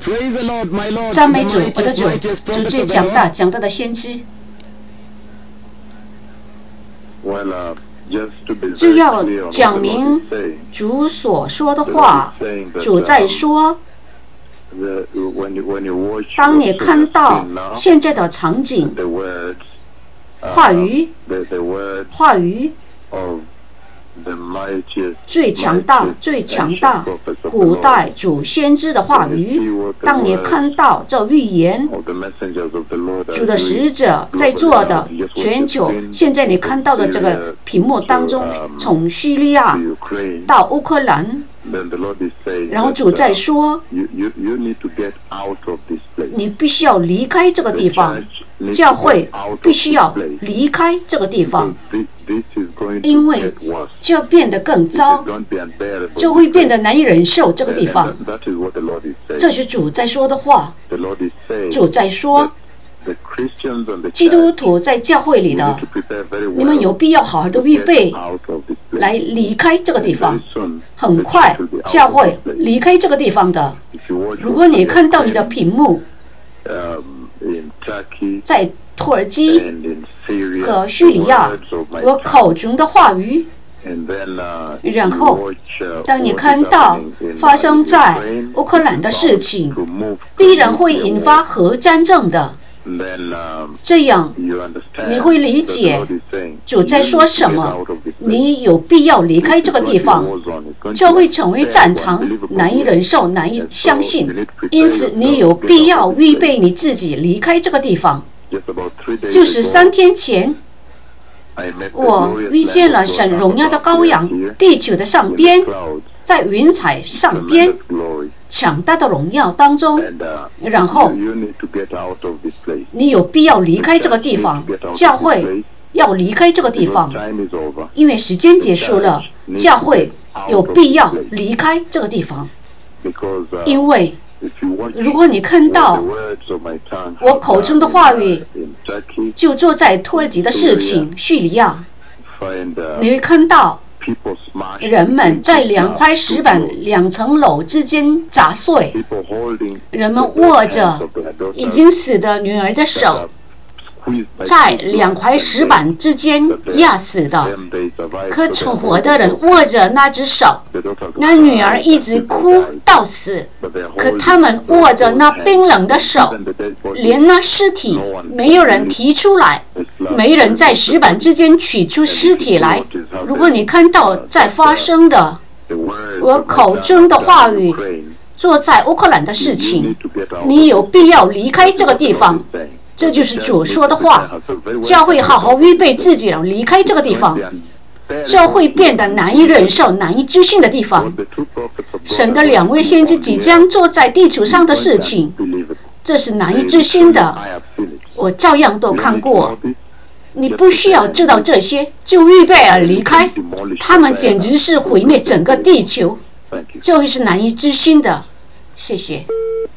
赞美主，我的主，主最强大的先知。只要讲明主所说的话，主在说，当你看到现在的场景，话语最强大古代主先知的话语，当你看到这预言，主的使者在做的全球，现在你看到的这个屏幕当中，从叙利亚到乌克兰，然后主在说，你必须要离开这个地方，教会必须要离开这个地方，因为就要变得更糟，就会变得难以忍受这个地方。这是主在说的话。主在说，基督徒在教会里的，你们有必要好好的预备来离开这个地方。很快教会离开这个地方的。如果你看到你的屏幕，在土耳其和叙利亚我口中的话语，然后当你看到发生在乌克兰的事情，必然会引发核战争的，这样你会理解主在说什么。你有必要离开这个地方，就会成为战场，难以忍受，难以相信。因此你有必要预备你自己离开这个地方。就是3天前，我遇见了神荣耀的羔羊，地球的上边，在云彩上边，强大的荣耀当中，然后你有必要离开这个地方，教会要离开这个地方，因为时间结束了，教会有必要离开这个地方。因为如果你看到我口中的话语就坐在土耳其的事情，叙利亚，你会看到人们在2块石板2层楼之间砸碎，人们握着已经死的女儿的手，在2块石板之间压死的，可存活的人握着那只手，那女儿一直哭到死，可他们握着那冰冷的手，连那尸体没有人提出来，没人在石板之间取出尸体来。如果你看到在发生的我口中的话语，做在乌克兰的事情，你有必要离开这个地方。这就是主说的话，教会好好预备自己离开这个地方，就会变得难以忍受、难以置信的地方。神的2位先知即将做在地球上的事情，这是难以置信的，我照样都看过。你不需要知道这些，就预备而离开，他们简直是毁灭整个地球，这会是难以置信的。谢谢。